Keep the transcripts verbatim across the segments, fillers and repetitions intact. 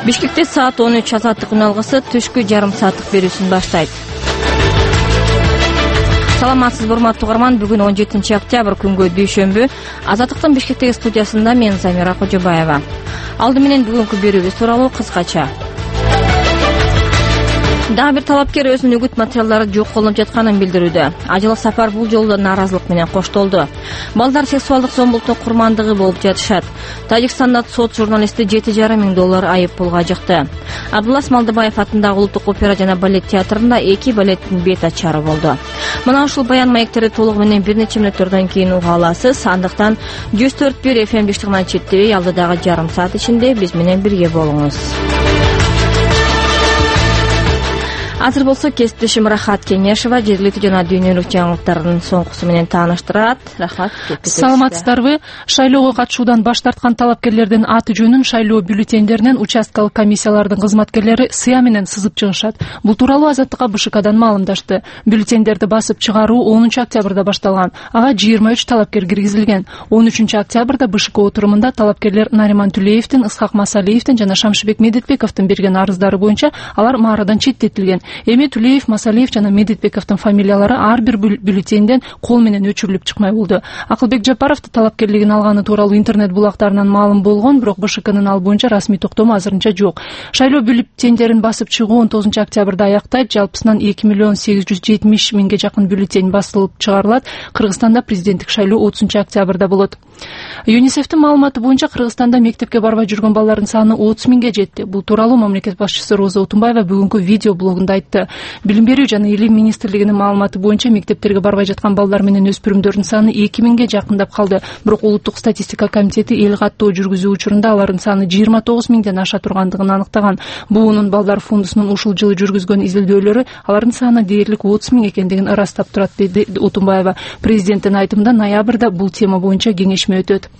Бишкекте саат он үч азаттык үн алгысы түшкү жарым сааттык берүүсүн баштайт. Саламатсызбы урматтуу угарман, бүгүн он жетинчи октябрь күнгө дүйшөмбү. Азаттыктын Бишкектеги студиясында мен Замира Кожобаева. Алды менен бүгүнкү берүүбүз тууралуу кыскача. Дагы бир талапкер өзүнүн үгүт материалдары жок колдонуп жатканын билдирүүдө. Ажыл Сапар бул жолу да нааразылык менен коштолду. Балдар сексуалдык зомбулуктун курмандыгы болуп жатышат. Тажикстанда сот журналисти жети жарым миң доллар айып пулга жыкты. Абдулас Малдыбаев атындагы Улуттук опера жана балет театрында эки балеттин бет ачары болду. Мына ушул баян маектери толугу менен бир нече мүнөттөрдөн кийин уга аласыз. Андыктан жүз төрт бир эф эм диштигинен четтебей, алдыдагы жарым саат ичинде биз менен бирге болуңуз. Азыр болсо кесиптешим Рахат Кеңешова жергиликтүү жана дүйнөлүк жаңылыктардын соңкусу менен тааныштырат. Рахат, саламатсыздарбы? Шайлоого катышуудан баш тарткан талапкерлердин аты жөнүн шайлоо бюллетендеринен участкалык комиссиялардын кызматкерлери сыя менен сызып чыгышат. Бул тууралуу Азаттыкка БШКдан маалымдашты. Бюллетендерди басып чыгаруу онунчу октябрда башталган. Ага жыйырма үч талапкер киргизилген. он үчүнчү октябрда БШК отурумунда талапкерлер Нариман Түлеевдин, Ысхак Масалиевдин жана Шамшыбек Медетбековдун берген арыздары боюнча алар маарадан четтетилген. Эми Түлеев, Масалиев жана Медетбековдун фамилиялары ар бир бюллетенден кол менен өчүрүлүп чыкмай болду. Акылбек Жапаровдун талапкерлигин алганы тууралуу интернет булактарынан маалым болгон, бирок БШКнын ал боюнча расмий токтому азырынча жок. Шайлоо бюллетендерин басып чыгуу он тогузунчу октябрда аяктайт. Жалпысынан эки миллион сегиз жүз жетимиш миңге жакын бюллетень басылып чыгарылат. Кыргызстанда президенттик шайлоо отузунчу октябрда болот. ЮНИСЕФтин маалыматы боюнча Кыргызстанда мектепке барбай жүргөн балдардын саны отуз миңге жетти. Бул тууралуу мамлекет башчысы Роза Отунбаева бүгүнкү видео блогунда айтты. Билим берүү жана илим министрлигинин маалыматы боюнча мектептерге барбай жаткан балдар менен өспүрүмдөрдүн саны эки миңге жакындап калды. Бирок Улуттук статистика комитети эл каттоо жүргүзүү учурунда алардын саны жыйырма тогуз миңден аша тургандыгын аныктаган. Буунун Балдар фондусунун ушул жылы жүргүзгөн изилдөөлөрү алардын саны дээрлик отуз миң экендигин ырастап турат, деди Отунбаева. Президенттин айтымында ноябрда бул тема боюнча кеңешме өтөт.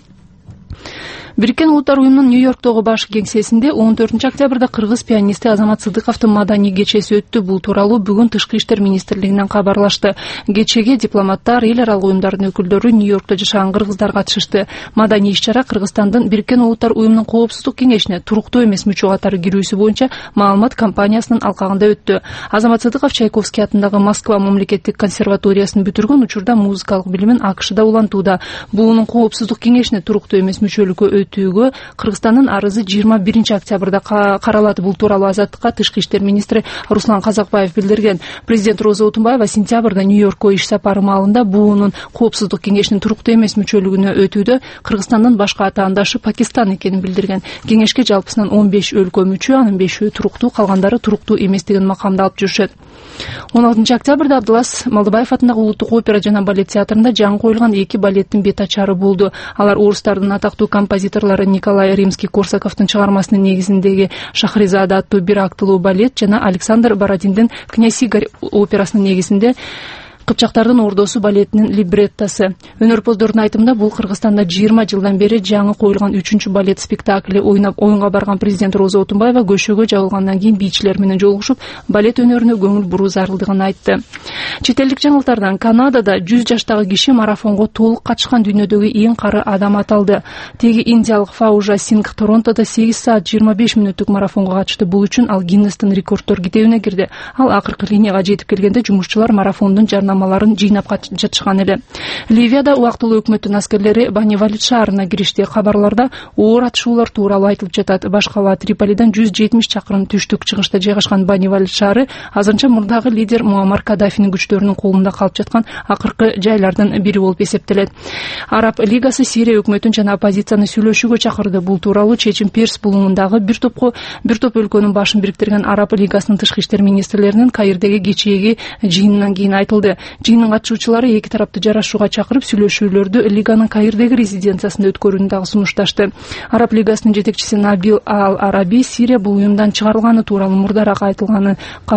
Бириккен Улуттар уюмунун Нью-Йорктогу баш кеңсесинде он төртүнчү октябрда кыргыз пианисти Азамат Сыдыковдун маданий кечеси өттү. Бул тууралуу бүгүн Тышкы иштер министрлигинен кабарлашты. Кечеге дипломаттар, эл аралык уюмдардын өкүлдөрү, Нью-Йоркто жашаган кыргыздар катышышты. Маданий иш-чара Кыргызстандын Бириккен Улуттар уюмунун коопсуздук кеңешине туруктуу эмес мүчө катары кирүүсү боюнча маалымат компаниясынын алкагында өттү. Азамат Сыдыков Чайковский атындагы Москва мамлекеттик консерваториясын бүтүргөн учурда музыкалык билимин АКШда улантууда. Буунун коопсуздук кеңешине туруктуу эмес мүчөлүккө өтүүгө Кыргызстандын арызы жыйырма биринчи октябрда каралат. Бул тууралуу Азаттыкка Тышкы иштер министри Руслан Казакбаев билдирген. Президент Роза Отунбаева сентябрда Нью-Йоркко иш сапары маалында буунун коопсуздук кеңешинин туруктуу эмес мүчөлүгүнө өтүүдө Кыргызстандын башка атаандашы Пакистан экенин билдирген. Кеңешке жалпысынан он беш өлкө мүчө, анын бешөө туруктуу, калгандары туруктуу эместигин макамдалып жүрүшөт. он алтынчы октябрда Абдулас Малдыбаев атындагы Улуттук опера жана балет театрында жаңы коюлган эки балеттин бет ачары болду. Алар орустардын атактуу композиторлору Николай Римский-Корсаковдун чыгармасынын негизиндеги Шахризада аттуу бир актылуу балет жана Александр Бородиндин Князь Игорь операсынын негизинде Кыпчактардын ордосу балетинин либреттосы. Өнөрпоздордун айтымында бул Кыргызстанда жыйырма жылдан бери жаңы коюлган үчүнчү балет спектакли. Ойнап оюнга барган президент Роза Отунбаева көшөгө жабылгандан кийин бийчилер менен жолугушуп, балет өнөрүнө көңүл буруу зарылдыгын айтты. Чет элдик жаңылыктардан Канадада жүз жаштагы киши марафонго толук катышкан дүйнөдөгү эң кары адам аталды. Теги индиялык Фаужа Сингх Торонтодо сегиз саат жыйырма беш мүнөттүк марафонго катышты. Бул үчүн ал Гиннестин рекорддор китебине кирди. Ал акыркы линияга жетип келгенде жумушчулар марафондун жарнама маларын жыйнап жатышкан эле. Ливияда убактылуу өкмөттүн аскерлери Бани Валид шаарына киришти. Кабарларда оор атышуулар тууралуу айтылып жатат. Баш калаа Триполидан жүз жетимиш чакырым түштүк чыгышта жайгашкан Бани Валид шаары азырынча мурдагы лидер Муаммар Каддафинин күчтөрүнүн колунда калып жаткан акыркы жайлардын бири болуп эсептелет. Араб лигасы Сирия өкмөтүн жана оппозицияны сүйлөшүүгө чакырды. Бул тууралуу чечим Перс булуңундагы бир топко бир топ өлкөнүн башын бириктирген Араб лигасынын тышкы иштер министрлеринин Каирдеги кечээги жыйынынан кийин айтылды. Жыйындын катышуучулары эки тарапты жарашууга чакырып, сүйлөшүүлөрдү Лиганын Каирдеги резиденциясында өткөрүүнү дагы сунушташты. Араб лигасынын жетекчиси Набил Ал-Араби Сирия бул уюмдан чыгарылганы тууралуу мурдараак айтылганы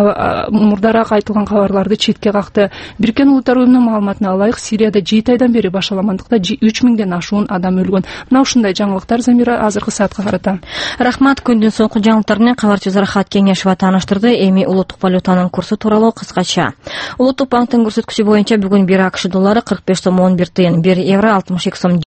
мурдараак айтылган кабарларды четке какты. Бириккен Улуттар уюмунун маалыматына ылайык, Сирияда жети айдан бери башаламандыкта үч миңден ашуун адам өлгөн. Мына ушундай жаңылыктар Замира азыркы саатка карата. Рахмат. Күндүн соңку жаңылыктары менен кабарчыбыз Рахат Кеңешова тааныштырды. Эми улуттук валютанын курсу тууралуу кыскача. Улуттук банктын көрсөткүчү боюнча бүгүн бир АКШ доллары кырк беш сом он бир тыйын, бир евро алтымыш эки сом